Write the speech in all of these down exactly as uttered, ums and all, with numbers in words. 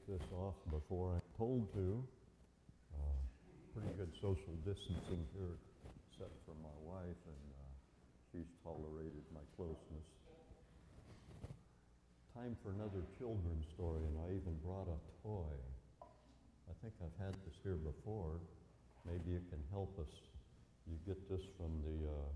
kick this off before I'm told to. Uh, pretty good social distancing here, except for my wife, and uh, she's tolerated my closeness. Time for another children's story, and I even brought a toy. I think I've had this here before. Maybe it can help us. You get this from the uh,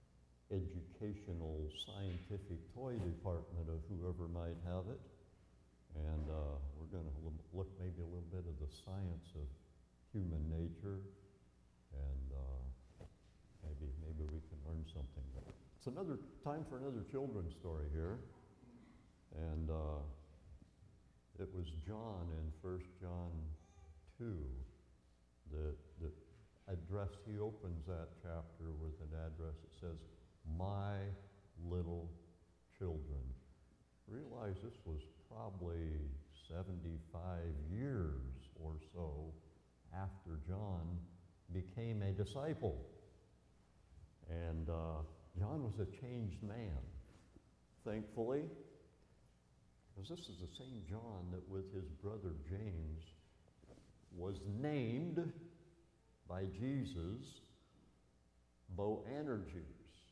educational scientific toy department of whoever might have it. And uh, we're going to look maybe a little bit of the science of human nature, and uh, maybe maybe we can learn something. It's another time for another children's story here, and uh, it was John in First John two that that address. He opens that chapter with an address that says, "My little children." Realize this was probably seventy-five years or so after John became a disciple. And uh, John was a changed man, thankfully, because this is the same John that with his brother James was named by Jesus Boanerges,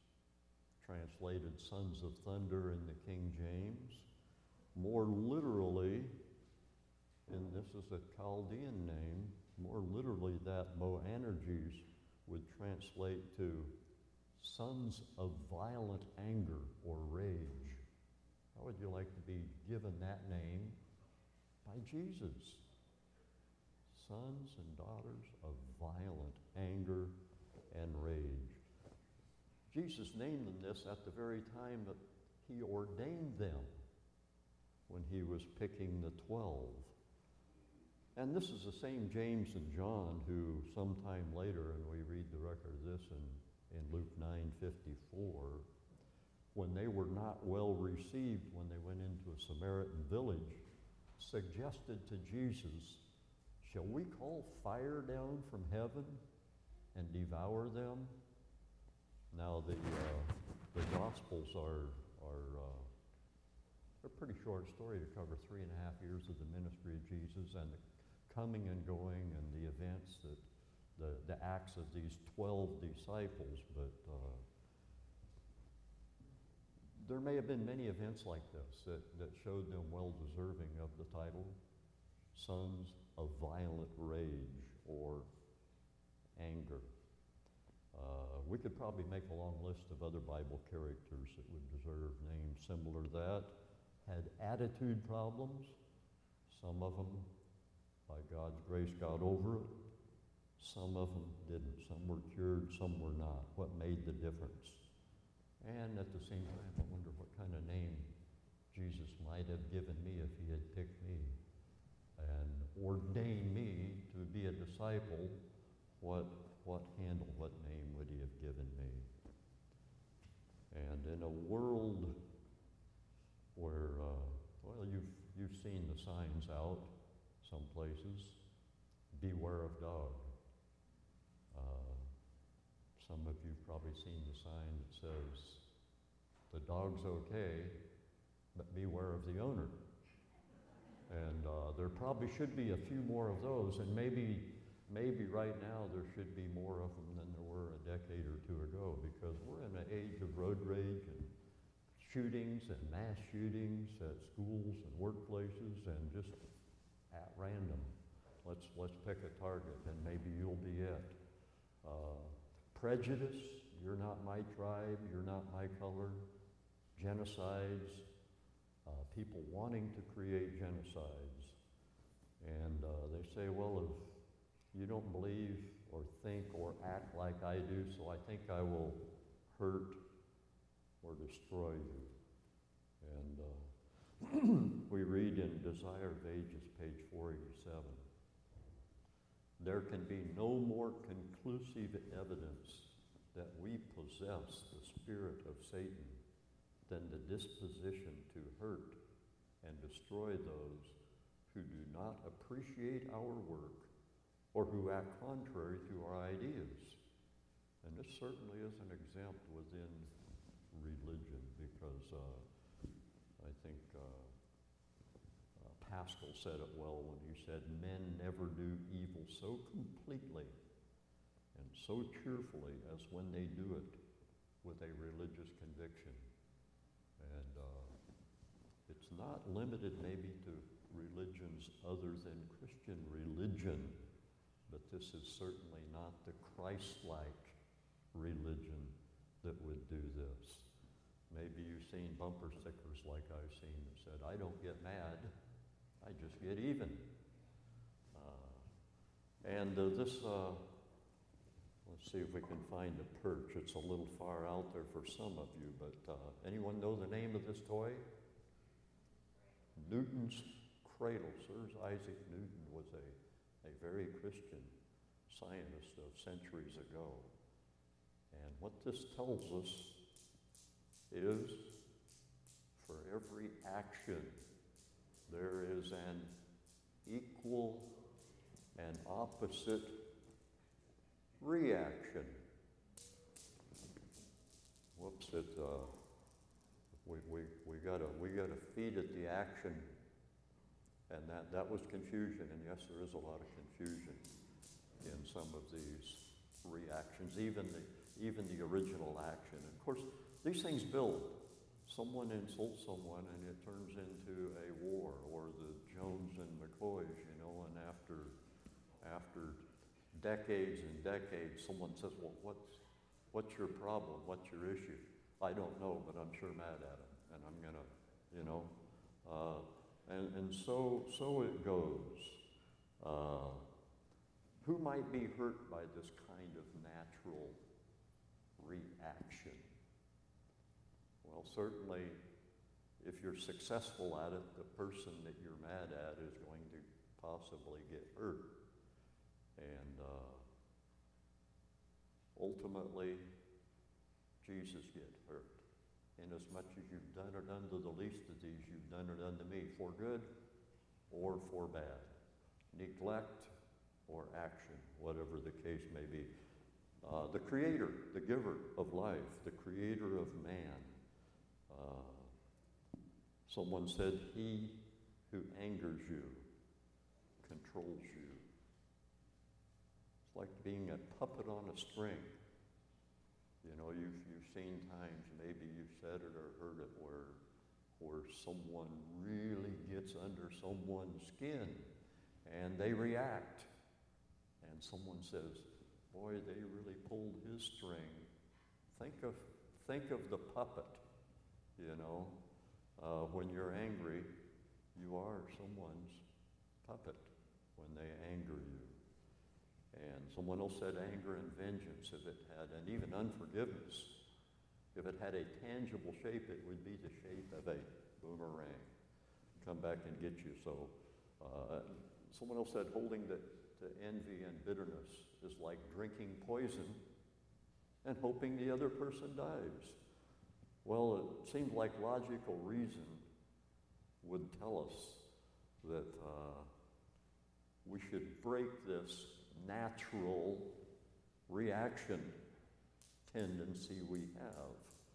translated sons of thunder in the King James. More literally, and this is a Chaldean name, more literally that Boanerges would translate to sons of violent anger or rage. How would you like to be given that name by Jesus? Sons and daughters of violent anger and rage. Jesus named them this at the very time that he ordained them when he was picking the twelve. And this is the same James and John who sometime later, and we read the record of this in, in Luke nine fifty-four, when they were not well received when they went into a Samaritan village, suggested to Jesus, "Shall we call fire down from heaven and devour them?" Now the uh, the Gospels are are uh, they're a pretty short story to cover three and a half years of the ministry of Jesus and the coming and going and the events that the the acts of these twelve disciples. But uh, there may have been many events like this that, that showed them well deserving of the title, sons of violent rage or anger. Uh, we could probably make a long list of other Bible characters that would deserve names similar to that. Had attitude problems. Some of them, by God's grace, got over it. Some of them didn't. Some were cured, some were not. What made the difference? And at the same time, I wonder what kind of name Jesus might have given me if he had picked me and ordained me to be a disciple. What what handle, what name would he have given me? And in a world where, uh, well, you've you've seen the signs out some places, beware of dog. Uh, some of you've probably seen the sign that says, the dog's okay, but beware of the owner. And uh, there probably should be a few more of those, and maybe Maybe right now there should be more of them than there were a decade or two ago, because we're in an age of road rage and shootings and mass shootings at schools and workplaces and just at random. Let's let's pick a target and maybe you'll be it. Uh, prejudice, you're not my tribe, you're not my color. Genocides, uh, people wanting to create genocides. And uh, they say, well, if you don't believe or think or act like I do, so I think I will hurt or destroy you. And uh, we read in Desire of Ages, page four eighty-seven, there can be no more conclusive evidence that we possess the spirit of Satan than the disposition to hurt and destroy those who do not appreciate our work or who act contrary to our ideas. And this certainly isn't exempt within religion, because uh, I think uh, uh, Haskell said it well when he said, men never do evil so completely and so cheerfully as when they do it with a religious conviction. And uh, it's not limited maybe to religions other than Christian religion, but this is certainly not the Christ-like religion that would do this. Maybe you've seen bumper stickers like I've seen that said, I don't get mad, I just get even. Uh, and uh, this, uh, let's see if we can find a perch. It's a little far out there for some of you, but uh, anyone know the name of this toy? Newton's Cradle. Sir Isaac Newton was a, a very Christian scientist of centuries ago. And what this tells us is for every action, there is an equal and opposite reaction. Whoops, it, uh, we, we, we gotta, we gotta feed it the action, and that, that was confusion, and yes, there is a lot of confusion in some of these reactions, even the, even the original action. And of course, these things build. Someone insults someone and it turns into a war, or the Jones and McCoys, you know, and after, after decades and decades, someone says, well, what's, what's your problem? What's your issue? I don't know, but I'm sure mad at him, and I'm gonna, you know. Uh, and, and so, so it goes. Uh, who might be hurt by this kind of natural reaction? Well, certainly, if you're successful at it, the person that you're mad at is going to possibly get hurt. And uh, ultimately, Jesus get hurt. Inasmuch as you've done it unto the least of these, you've done it unto me, for good or for bad, neglect or action, whatever the case may be. Uh, the creator, the giver of life, the creator of man. Uh, someone said, he who angers you controls you. It's like being a puppet on a string. You know, you've, you've seen times, maybe you've said it or heard it, where, where someone really gets under someone's skin and they react. And someone says, boy, they really pulled his string. Think of, think of the puppet, you know. Uh, when you're angry, you are someone's puppet when they anger you. And someone else said anger and vengeance, if it had, and even unforgiveness, if it had a tangible shape, it would be the shape of a boomerang. Come back and get you. So uh, someone else said holding the, the envy and bitterness is like drinking poison and hoping the other person dies. Well, it seems like logical reason would tell us that uh, we should break this natural reaction tendency we have.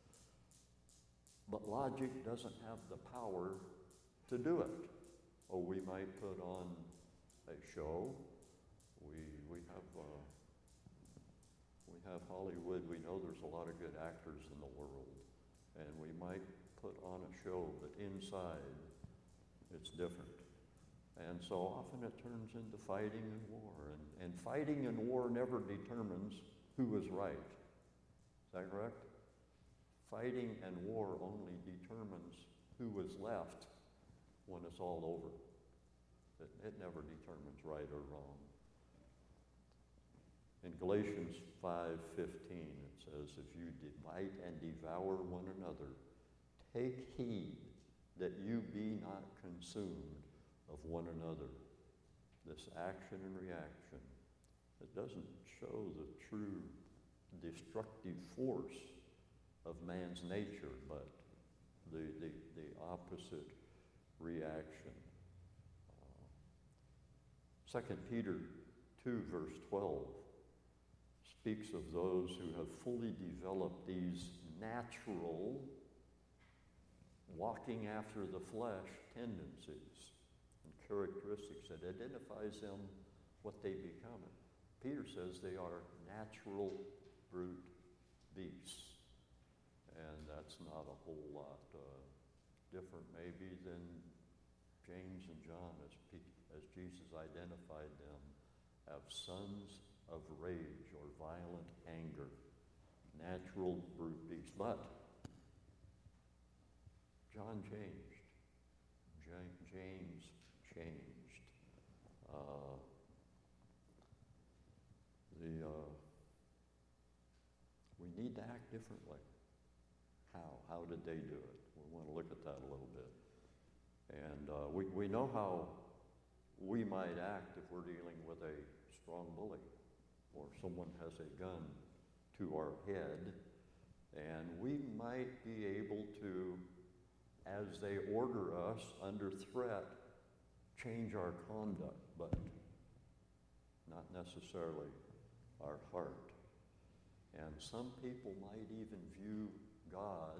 But logic doesn't have the power to do it. Oh, we might put on a show. We, we have uh, we have Hollywood. We know there's a lot of good actors in the world. And we might put on a show, but inside it's different. And so often it turns into fighting and war. And, and fighting and war never determines who is right. Is that correct? Fighting and war only determines who is left when it's all over. It, it never determines right or wrong. In Galatians five fifteen, it says, if you divide and devour one another, take heed that you be not consumed of one another. This action and reaction, it doesn't show the true destructive force of man's nature, but the, the, the opposite reaction. Uh, Second Peter two, verse twelve, speaks of those who have fully developed these natural walking after the flesh tendencies. and characteristics that identifies them, what they become. Peter says they are natural brute beasts. And that's not a whole lot uh, different maybe than James and John, as, P- as Jesus identified them, have sons of rage or violent anger, natural brute beasts. But John changed. Ja- James changed. Uh, the uh, we need to act differently. How? How did they do it? We want to look at that a little bit. And uh, we, we know how we might act if we're dealing with a strong bully or someone has a gun to our head. And we might be able to, as they order us under threat, change our conduct, but not necessarily our heart. And some people might even view God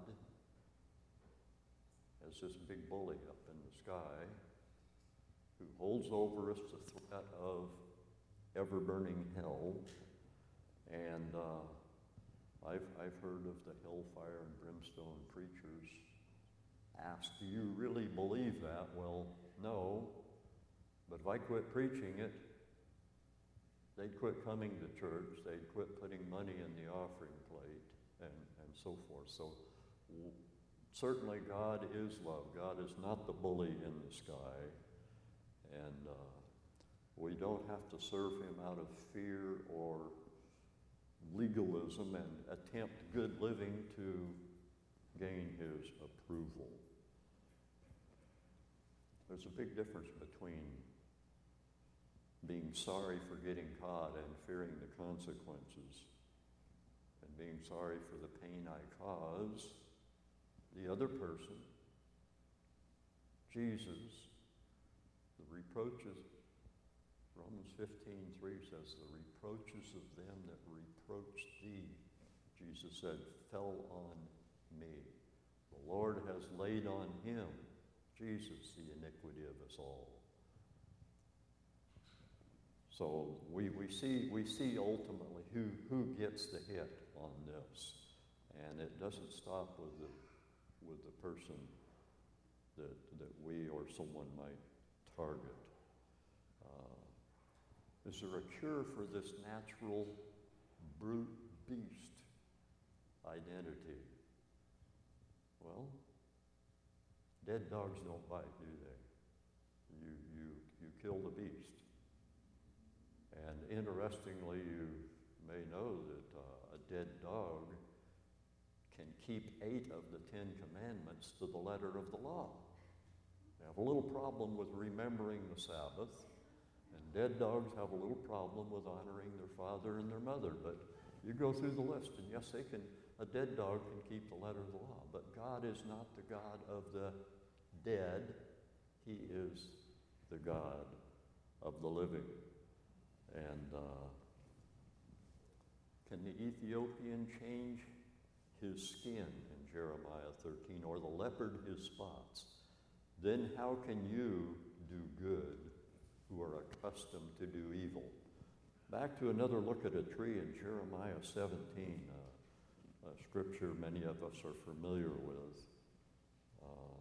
as this big bully up in the sky who holds over us the threat of ever-burning hell. And uh, I've, I've heard of the hellfire and brimstone preachers ask, do you really believe that? Well, no. But if I quit preaching it, they'd quit coming to church, they'd quit putting money in the offering plate, and, and so forth. So w- certainly God is love. God is not the bully in the sky. And uh, we don't have to serve him out of fear or legalism and attempt good living to gain his approval. There's a big difference between being sorry for getting caught and fearing the consequences, and being sorry for the pain I cause the other person. Jesus, the reproaches, Romans fifteen three says, the reproaches of them that reproach thee, Jesus said, fell on me. The Lord has laid on him, Jesus, the iniquity of us all. So we, we see we see ultimately who, who gets the hit on this. And it doesn't stop with the with the person that that we or someone might target. Uh, is there a cure for this natural brute beast identity? Well, dead dogs don't bite, do they? You you you kill the beast. And interestingly, you may know that uh, a dead dog can keep eight of the Ten Commandments to the letter of the law. They have a little problem with remembering the Sabbath, and dead dogs have a little problem with honoring their father and their mother. But you go through the list, and yes, they can. A dead dog can keep the letter of the law, but God is not the God of the dead. He is the God of the living. And uh, can the Ethiopian change his skin in Jeremiah thirteen, or the leopard his spots? Then how can you do good who are accustomed to do evil? Back to another look at a tree in Jeremiah seventeen, uh, a scripture many of us are familiar with. Uh,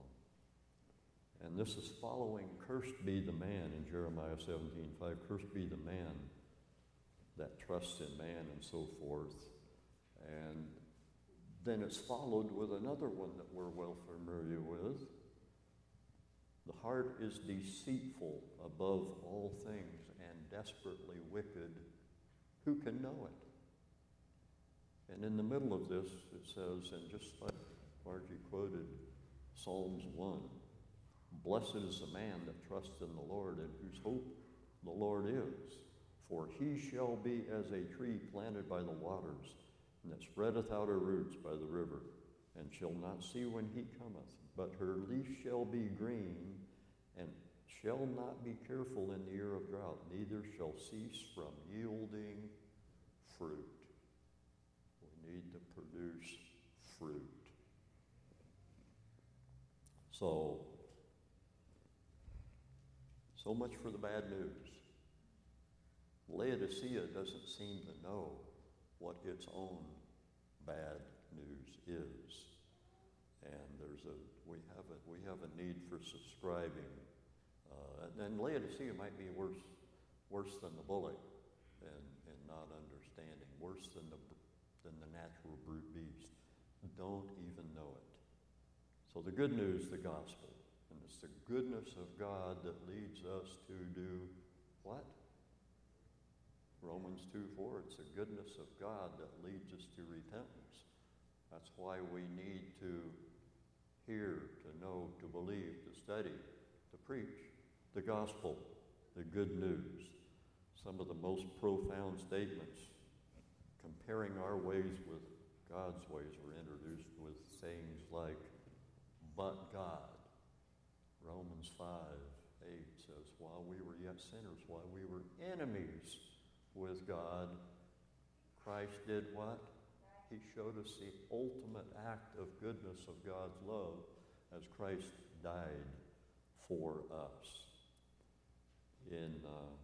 And this is following, cursed be the man in Jeremiah seventeen five, cursed be the man that trusts in man and so forth. And then it's followed with another one that we're well familiar with. The heart is deceitful above all things and desperately wicked. Who can know it? And in the middle of this, it says, and just like Margie quoted Psalms one, blessed is the man that trusts in the Lord and whose hope the Lord is. For he shall be as a tree planted by the waters, and that spreadeth out her roots by the river, and shall not see when he cometh. But her leaf shall be green, and shall not be careful in the year of drought, neither shall cease from yielding fruit. We need to produce fruit. So, So much for the bad news. Laodicea doesn't seem to know what its own bad news is. And there's a we have a we have a need for subscribing. Uh, and, and Laodicea might be worse worse than the bully in, in not understanding, worse than the than the natural brute beast. Don't even know it. So the good news, the gospel. And it's the goodness of God that leads us to do what? Romans two four, it's the goodness of God that leads us to repentance. That's why we need to hear, to know, to believe, to study, to preach the gospel, the good news. Some of the most profound statements comparing our ways with God's ways were introduced with sayings like, but God. Romans five eight says, while we were yet sinners, while we were enemies with God, Christ did what? He showed us the ultimate act of goodness of God's love as Christ died for us. In uh,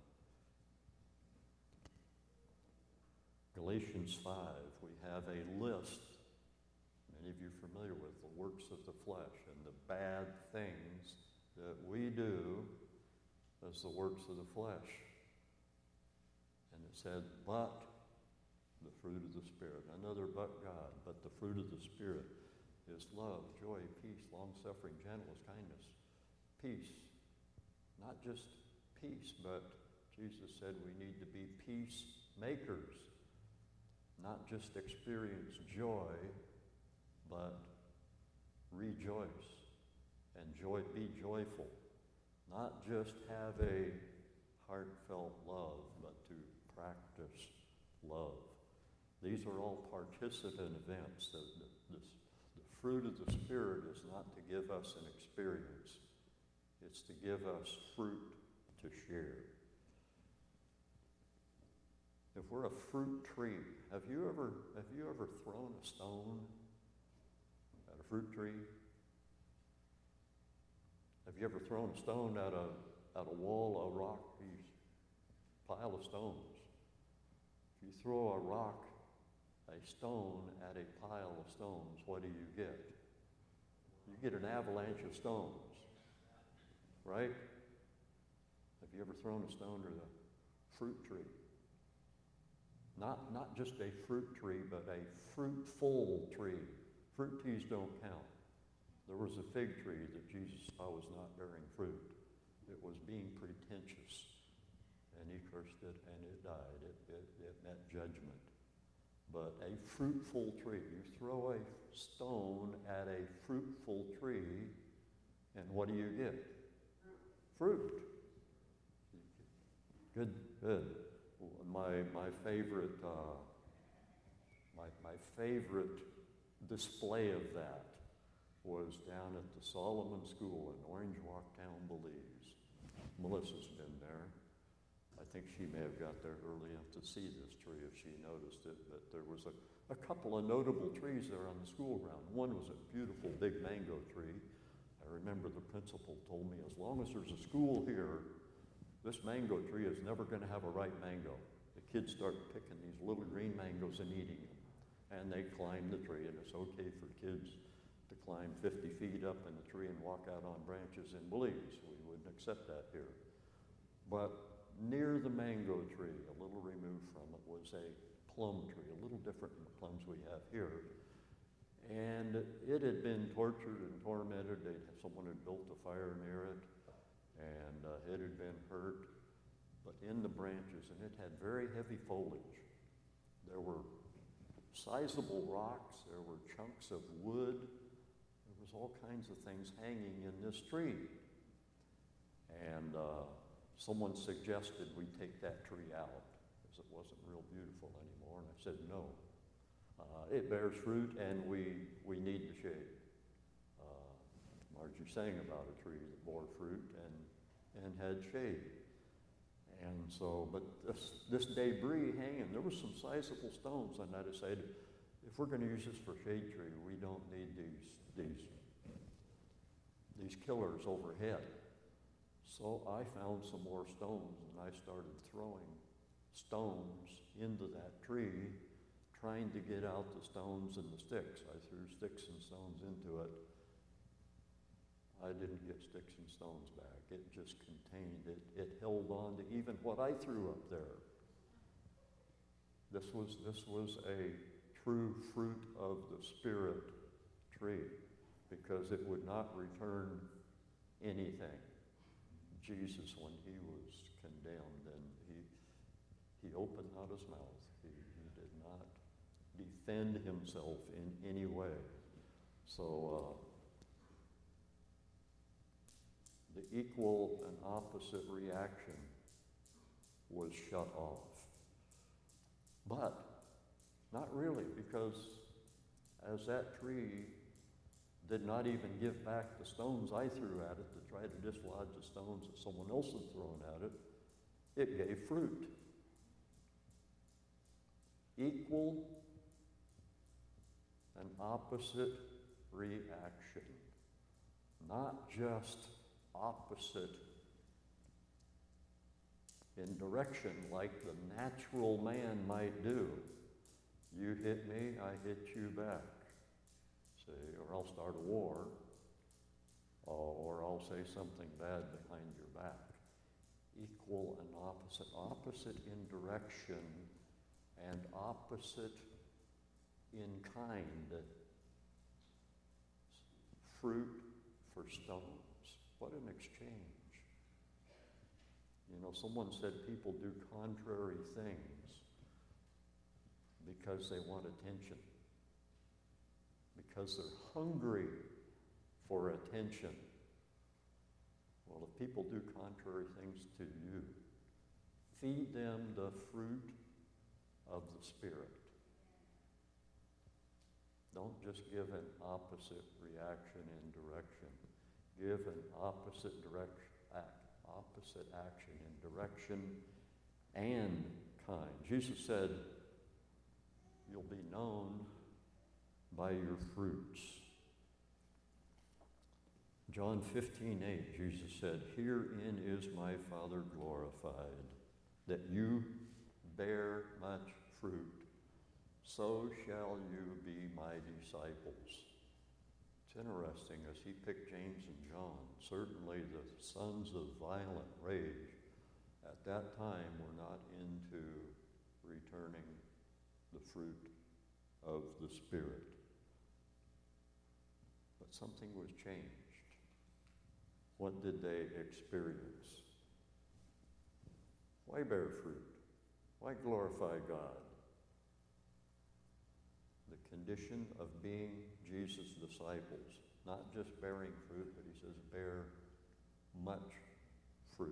Galatians five, we have a list, many of you are familiar with, the works of the flesh and the bad things that we do as the works of the flesh. And it said, but the fruit of the Spirit. Another but God, but the fruit of the Spirit is love, joy, peace, long-suffering, gentleness, kindness, peace. Not just peace, but Jesus said we need to be peacemakers. Not just experience joy, but rejoice and joy, be joyful. Not just have a heartfelt love, but to practice love. These are all participant events. The, the, the, the fruit of the Spirit is not to give us an experience. It's to give us fruit to share. If we're a fruit tree, have you ever have you ever thrown a stone at a fruit tree? Have you ever thrown a stone at a at a wall, a rock piece, pile of stones? If you throw a rock, a stone at a pile of stones, what do you get? You get an avalanche of stones, right? Have you ever thrown a stone at a fruit tree? Not, not just a fruit tree, but a fruitful tree. Fruit trees don't count. There was a fig tree that Jesus saw was not bearing fruit. It was being pretentious. And he cursed it, and it died. It, it, it met judgment. But a fruitful tree, you throw a stone at a fruitful tree, and what do you get? Fruit. Good, good. My my favorite uh, my my favorite display of that was down at the Solomon School in Orange Walk Town, Belize. Melissa's been there. I think she may have got there early enough to see this tree if she noticed it, but there was a, a couple of notable trees there on the school ground. One was a beautiful big mango tree. I remember the principal told me, as long as there's a school here, this mango tree is never going to have a ripe mango. The kids start picking these little green mangoes and eating them. And they climb the tree, and it's okay for kids to climb fifty feet up in the tree and walk out on branches in Belize. We wouldn't accept that here. But near the mango tree, a little removed from it, was a plum tree, a little different than the plums we have here. And it had been tortured and tormented. They'd, someone had built a fire near it, and uh, it had been hurt. But in the branches, and it had very heavy foliage. There were sizable rocks, there were chunks of wood, there was all kinds of things hanging in this tree. And uh, someone suggested we take that tree out because it wasn't real beautiful anymore, and I said no. Uh, it bears fruit, and we, we need the shade. Uh, Margie sang about a tree that bore fruit and, and had shade. And so, but this, this debris hanging, there was some sizable stones, and I decided, if we're going to use this for shade tree, we don't need these, these, these killers overhead. So I found some more stones, and I started throwing stones into that tree, trying to get out the stones and the sticks. I threw sticks and stones into it. I didn't get sticks and stones back. It just contained it. It held on to even what I threw up there. This was, this was a true fruit of the Spirit tree, because it would not return anything. Jesus, when he was condemned, and he he opened not his mouth. He, he did not defend himself in any way. So uh, the equal and opposite reaction was shut off. But not really, because as that tree did not even give back the stones I threw at it to try to dislodge the stones that someone else had thrown at it, it gave fruit. Equal and opposite reaction. Not just opposite in direction like the natural man might do. You hit me, I hit you back. See, or I'll start a war, or I'll say something bad behind your back. Equal and opposite. Opposite in direction and opposite in kind. Fruit for stones. What an exchange. You know, someone said people do contrary things because they want attention, because they're hungry for attention. Well, if people do contrary things to you, feed them the fruit of the Spirit. Don't just give an opposite reaction and direction. Give an opposite direction, act, opposite action in direction and kind. Jesus said, you'll be known by your fruits. John fifteen eight, Jesus said, herein is my Father glorified, that you bear much fruit, so shall you be my disciples. It's interesting, as he picked James and John, certainly the sons of violent rage at that time were not into returning the fruit of the Spirit. But something was changed. What did they experience? Why bear fruit? Why glorify God? The condition of being Jesus' disciples, not just bearing fruit, but he says bear much fruit.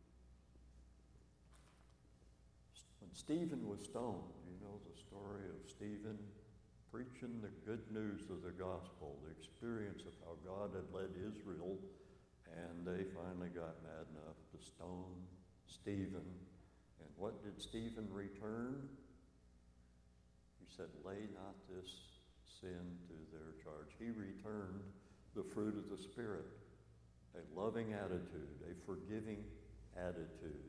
When Stephen was stoned, you know the story of Stephen preaching the good news of the gospel, the experience of how God had led Israel, and they finally got mad enough to stone Stephen. And what did Stephen return? He said, lay not this sin to their charge. He returned the fruit of the Spirit, a loving attitude, a forgiving attitude,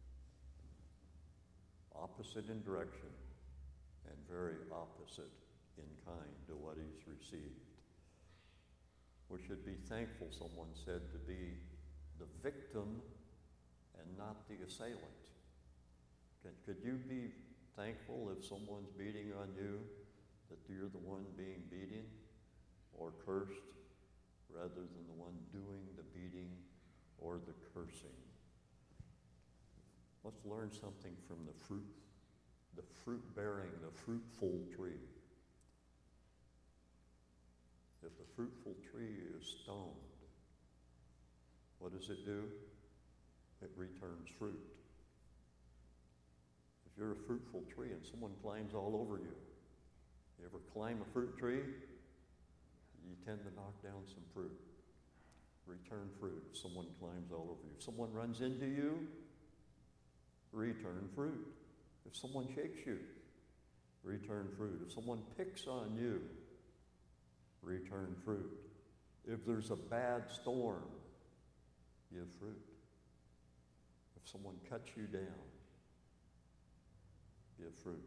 opposite in direction and very opposite in kind to what he's received. We should be thankful, someone said, to be the victim and not the assailant. Can, could you be thankful if someone's beating on you, that you're the one being beaten or cursed, rather than the one doing the beating or the cursing? Let's learn something from the fruit, the fruit-bearing, the fruitful tree. If the fruitful tree is stoned, what does it do? It returns fruit. If you're a fruitful tree and someone climbs all over you, you ever climb a fruit tree? You tend to knock down some fruit. Return fruit if someone climbs all over you. If someone runs into you, return fruit. If someone shakes you, return fruit. If someone picks on you, return fruit. If there's a bad storm, give fruit. If someone cuts you down, give fruit.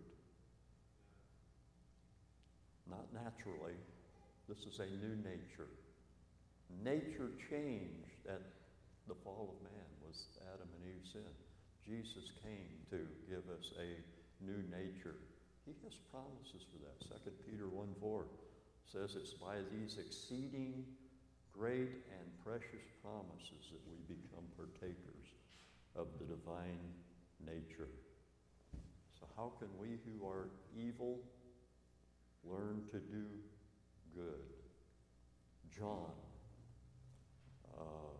Not naturally. This is a new nature. Nature changed at the fall of man, was Adam and Eve's sin. Jesus came to give us a new nature. He has promises for that. Second Peter one four says it's by these exceeding great and precious promises that we become partakers of the divine nature. So how can we who are evil learn to do good? John, uh,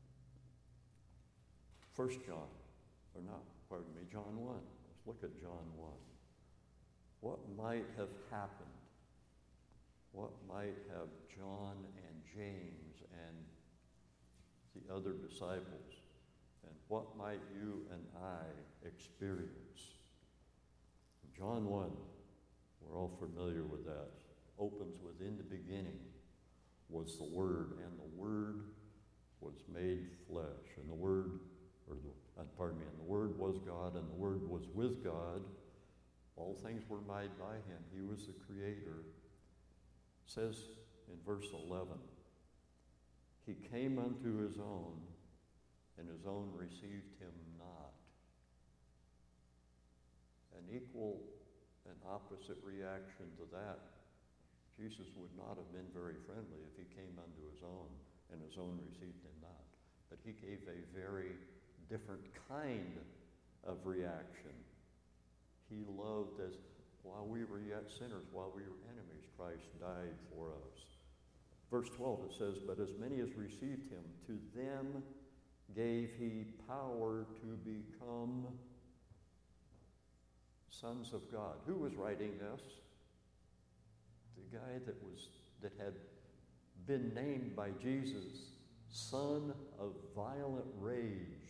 First John, or not, pardon me, John one. Let's look at John one. What might have happened? What might have John and James and the other disciples, and what might you and I experience? John one, we're all familiar with that, opens with, in the beginning was the Word, and the Word was made flesh. And the Word, or the, uh, pardon me, and the Word was God, and the Word was with God. All things were made by him. He was the creator. It says in verse eleven, he came unto his own, and his own received him not. An equal and opposite reaction to that, Jesus would not have been very friendly if he came unto his own, and his own received him not. But he gave a very different kind of reaction. He loved as, while we were yet sinners, while we were enemies, Christ died for us. Verse twelve, it says, but as many as received him, to them gave he power to become sons of God. Who was writing this? The guy that was that had been named by Jesus, son of violent rage.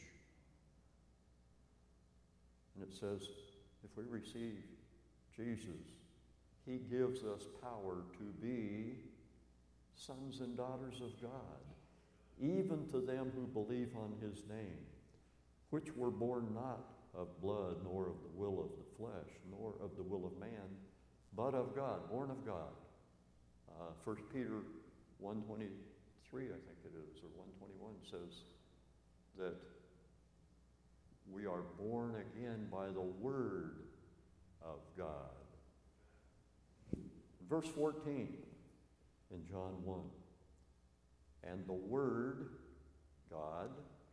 And it says, if we receive Jesus, he gives us power to be sons and daughters of God, even to them who believe on his name, which were born not of blood, nor of the will of the flesh, nor of the will of man, but of God, born of God. Uh, First Peter one twenty-three, I think it is, or one twenty-one, says that we are born again by the Word of God. Verse fourteen in John one. And the Word, God,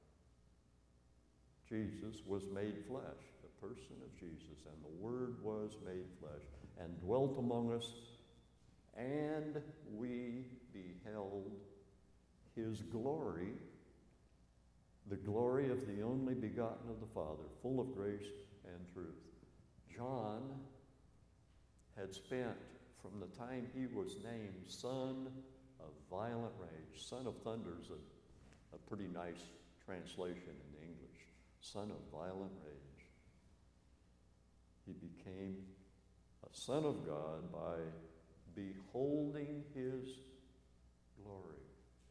Jesus, was made flesh, the person of Jesus, and the Word was made flesh, and dwelt among us, and we beheld his glory, the glory of the only begotten of the Father, full of grace and truth. John had spent, from the time he was named son of violent rage, son of thunder is a, a pretty nice translation in the English, son of violent rage. He became a son of God by beholding his glory.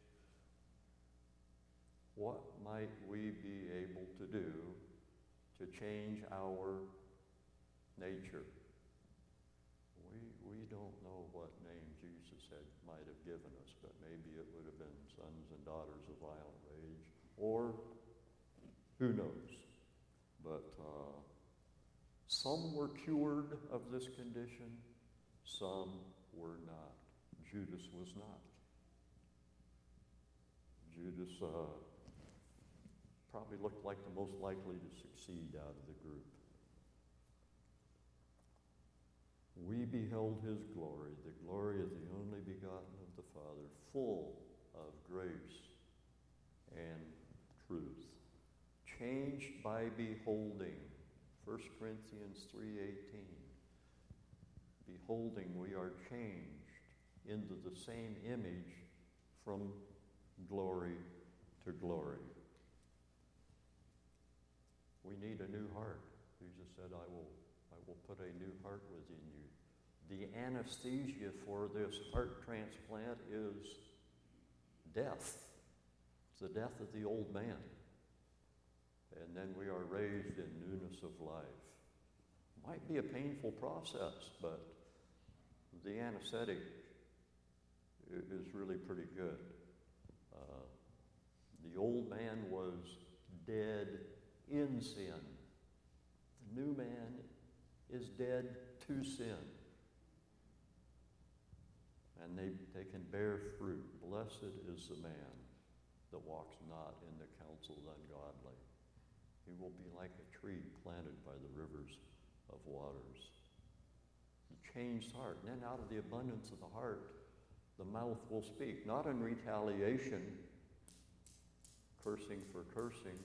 What might we be able to do to change our nature? We, we don't know what name Jesus had, might have given us, but maybe it would have been sons and daughters of violent rage, or who knows. But uh, some were cured of this condition, some were not. Judas was not. Judas uh, probably looked like the most likely to succeed out of the group. We beheld his glory, the glory of the only begotten of the Father, full of grace and truth. Changed by beholding. First Corinthians three eighteen. Beholding, we are changed into the same image from glory to glory. We need a new heart. Jesus said, I will, I will put a new heart within you. The anesthesia for this heart transplant is death. It's the death of the old man. and then we are raised in newness of life. Might be a painful process, but the anesthetic is really pretty good. Uh, the old man was dead in sin. The new man is dead to sin. And they, they can bear fruit. Blessed is the man that walks not in the counsel of the ungodly. He will be like a tree planted by the rivers of waters. A changed heart. And then out of the abundance of the heart, the mouth will speak. Not in retaliation, cursing for cursing,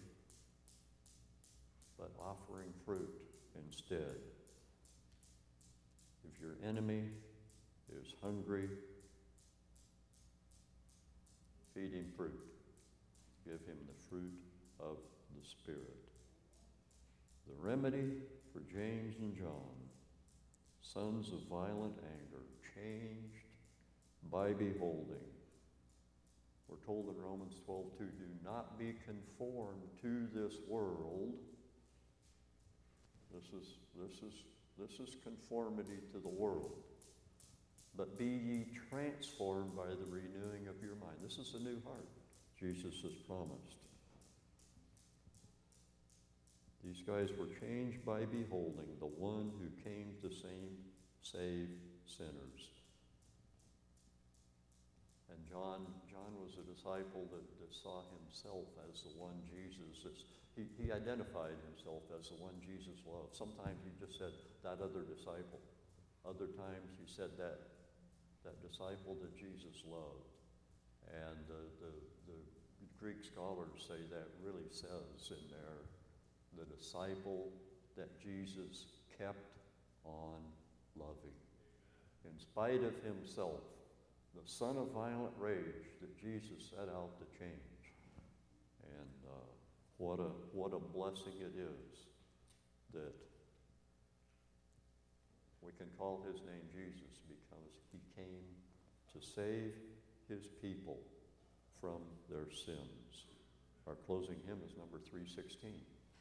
but offering fruit instead. If your enemy is hungry, feed him fruit. Give him the fruit of the Spirit. The remedy for James and John, sons of violent anger, changed by beholding. We're told in Romans twelve two, do not be conformed to this world. This is, this is, this is conformity to the world. But be ye transformed by the renewing of your mind. This is a new heart Jesus has promised. These guys were changed by beholding the one who came to save, save sinners. And John, John was a disciple that, that saw himself as the one Jesus is. He, he identified himself as the one Jesus loved. Sometimes he just said, that other disciple. Other times he said that, that disciple that Jesus loved. And uh, the, the Greek scholars say that really says in there, the disciple that Jesus kept on loving. In spite of himself, the son of violent rage that Jesus set out to change. And uh, what a what a blessing it is that we can call his name Jesus because he came to save his people from their sins. Our closing hymn is number three sixteen.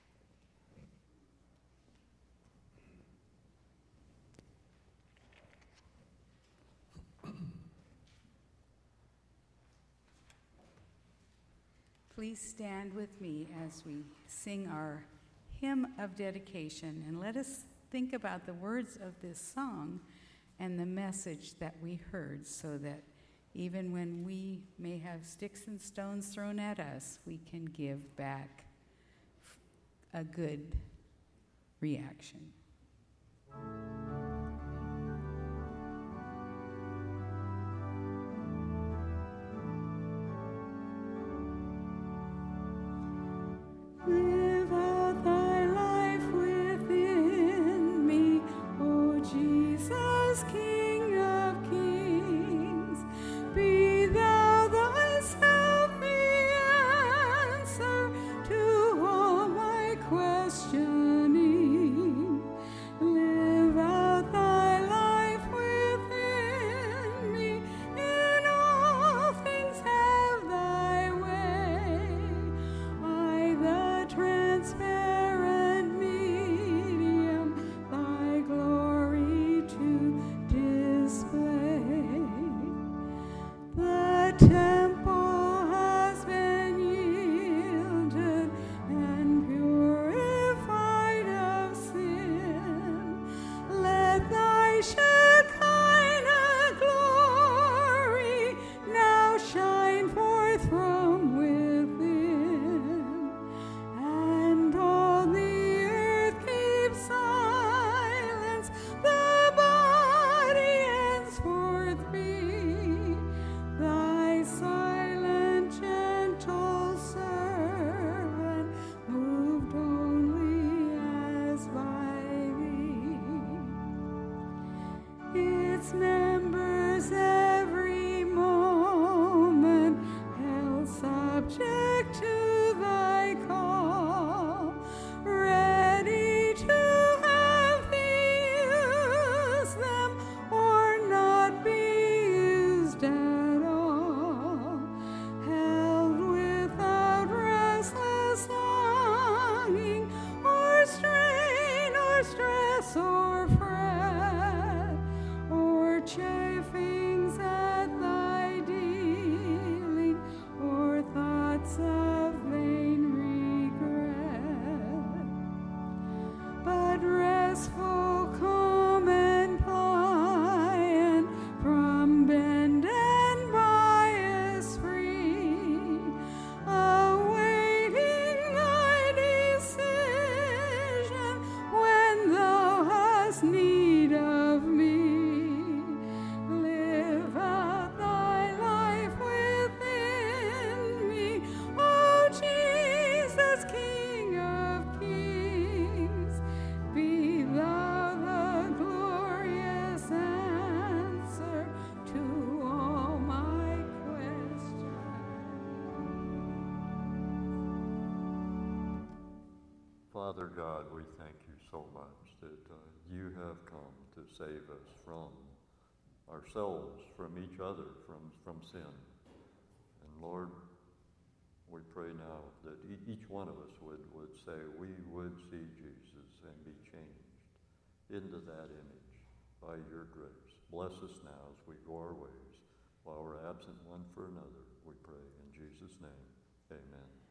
Please stand with me as we sing our hymn of dedication, and let us think about the words of this song and the message that we heard, so that even when we may have sticks and stones thrown at us, we can give back a good reaction. Live out thy life within me, O Jesus, King of kings. Be thou thyself the answer to all my questioning. Live out thy life within me, in all things have thy way. I the transparent medium, thy glory to display. The temple has been yielded and purified of sin. Let thy Shekinah glory now shine forth from within. And all the earth keep silence, the body henceforth be thy silent, gentle servant, moved only as by thee. Its members every moment held subject to thy call, ready to have thee use them or not be used at all, held without restless longing Father God, we thank you so much that uh, you have come to save us from ourselves, from each other, from, from sin. And Lord, we pray now that e- each one of us would, would say we would see Jesus and be changed into that image by your grace. Bless us now as we go our ways while we're absent one for another, we pray in Jesus' name. Amen.